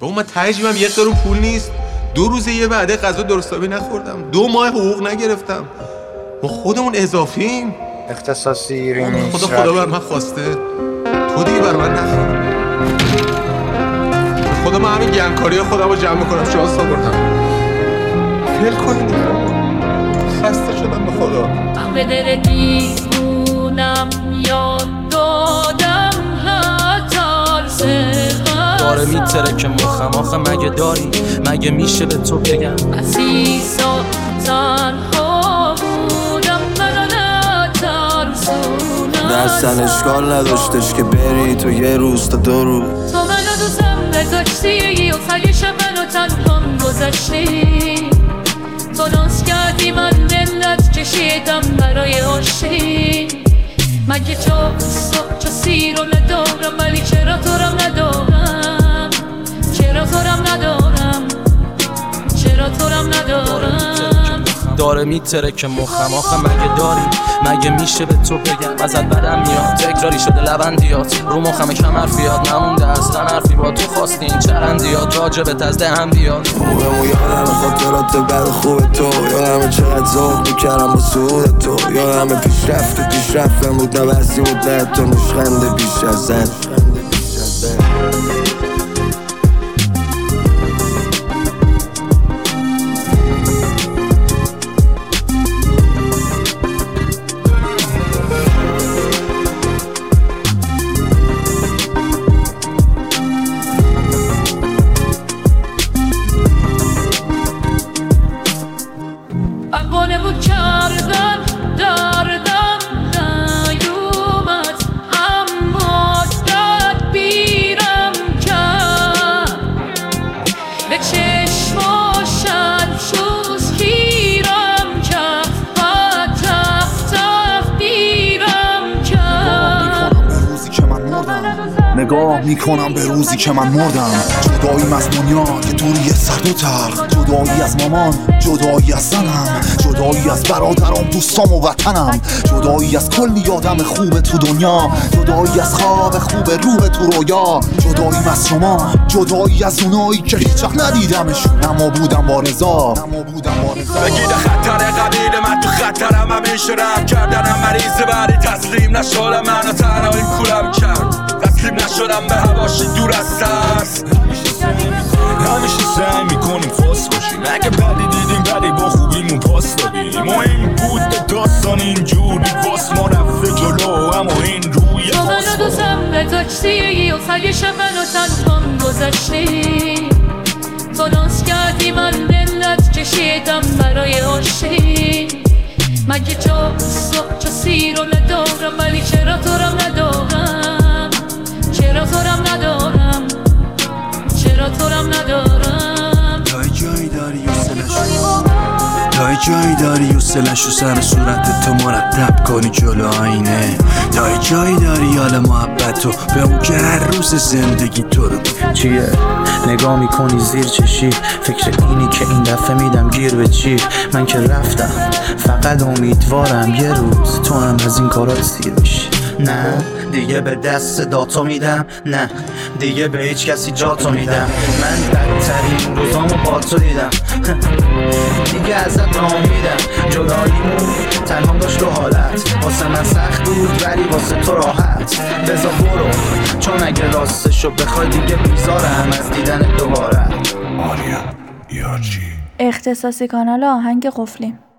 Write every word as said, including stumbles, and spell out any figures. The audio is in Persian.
بابا من تهجیبم یک قرون پول نیست. دو روزه یه وعده غذا درستابی نخوردم، دو ماه حقوق نگرفتم. ما خودمون اضافیم. اختصاصی رینی خدا خدا بر من خواسته، تو دیگه بر من نخواد. خدا من همین گرمکاری خودم رو جمع کنم شانس آوردم. فیل کنید خسته شدم به خدا. من به دل دیوونم یاد دادم ترس داره میتره که مخم آخه مگه داری؟ مگه میشه به تو بگم عزیزا تنها بودم منو نترسونم. دستن اشکال نداشتش که بری تو یه روز تا دو روز. تو منو دوستم نگاشتی و خلیش منو تنها گذاشتی. تو ناز کردی من دلت کشیدم برای عاشقی. مگه چو چو سیر رو ندارم ولی چرا تو رم ندارم؟ چرا تو رم ندارم؟ چرا تو رم ندارم؟ داره میتره که مخم آخه مگه داری؟ مگه میشه به تو بگم ازت بدم میاد؟ تکراری شده لبندیات رو مخم کم حرفیات نمونده اصلا حرفی با تو خواستی این چرندیات راجبت از دهم بیاد. خوبمو یادم خاطرات بد خوب تو، یادم چقدر ذوق میکردم با سود تو، یادم پیشرفت و پیشرفتم بود نبستی بود نه تو نشخنده بیش از زن. اقوانه بود کردن دردم نیومد اما تدبیرم کرد. به چشم و شلشوز گیرم کرد و تف تفدیرم کرد. نگاه میکنم به روزی که من مردم. جداییم از دنیا که دوری سرد و تلخ، جدایی از مامان، جدایی از زنم، جدایی از برادرام، دوستام و وطنم، جدایی از کلی آدم خوب تو دنیا، جدایی از خواب خوب رو به تو رویا، جداییم از شما، جدایی از اونایی که هیچ وقت ندیدمشون اما بودم با رضا. بگید خطر قبیل من تو خطرم همیشه رم کردنم مریض بعدی تسلیم نشدم منو تنهاییم کولم کرد. تسلیم نشدم به هواشی دور از ترس. همیشه سعی میکنیم خاص باشیم، اگه بدی دیدیم بدی با خوبیمون پاس دادیم. مهم بود داستان اینجوری واس ما رفته جلو اما این روی تو منو دوستم نداشتی و خلیش منو تنها گذاشتی. تو ناز کردی من دلت کشیدم برای عاشقی. مگه چو چو سیر رو ندارم ولی چرا تو رم ندارم؟ چرا تو رم ندارم؟ چرا تو رم ندارم؟ دای جایی داری و سلش دای جایی داری و سلش و سر صورت تو مرتب کنی جلو آینه. دای جایی داری حال محبت و به اون که هر روز زندگی تو رو چیه نگاه میکنی زیر چشی. فکر اینی که این دفعه میدم گیر به چی. من که رفتم فقط امیدوارم یه روز تو هم از این کارات سیر بشی. نه دیگه به دست داتو میدم، نه دیگه به هیچ کسی جاتو میدم. من بدترین روزامو با تو دیدم دیگه ازت ناامیدم. جداییمون تنها داشت دو حالت، واسه من سخت بود ولی واسه تو راحت. بذار برو چون اگه راستشو بخوای دیگه بیزارم از دیدن دوباره. آریا یارچی اختصاصی کانال آهنگ قفلی.